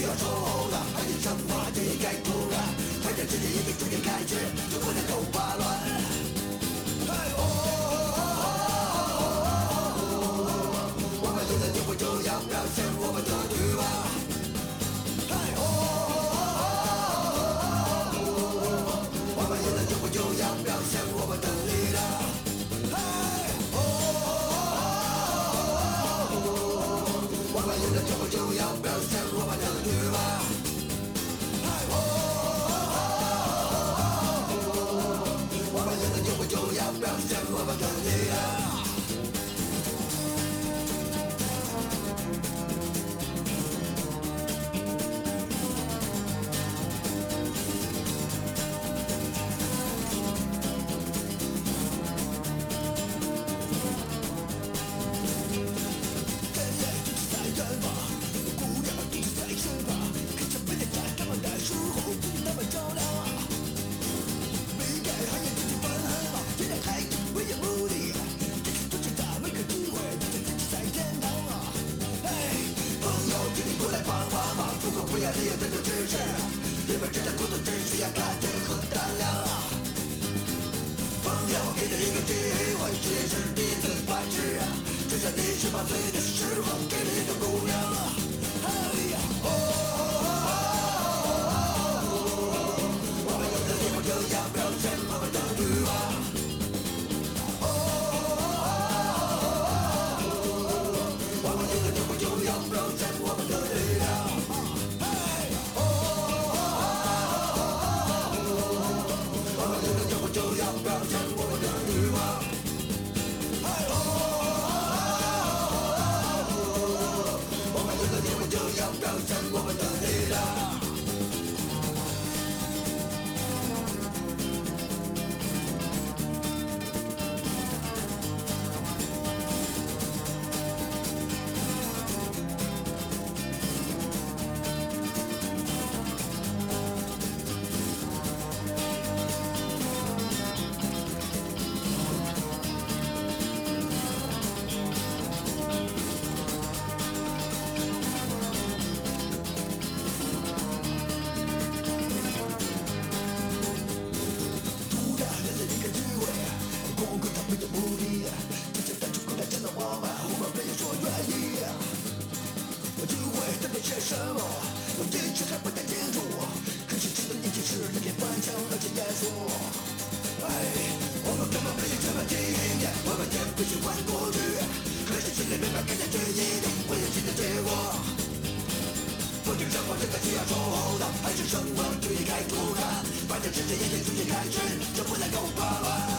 要守候的，还是什么就应该突然，反正世界已经逐渐开始，就不能够拔乱。我们现在就会这样表现我们的欲望。我们现在就会这样表现我们的力量。我们现在就会这样表现我们的欲望。我们现在就会这样表现我们的力量。不要利用这种知识，因为真的孤独只需要感觉和胆量。朋友给了一个机会，这也是第一次白痴，就像你18岁的时候给了一个姑娘。我们有的地方这样表现我们的欲望。我们有的地方这样表现我们的力量。就要表现我们的欲望。我们有的机会就要表现我们的力量。还是什么就应该突然，反正世界已经逐渐开始，就不能够拔乱。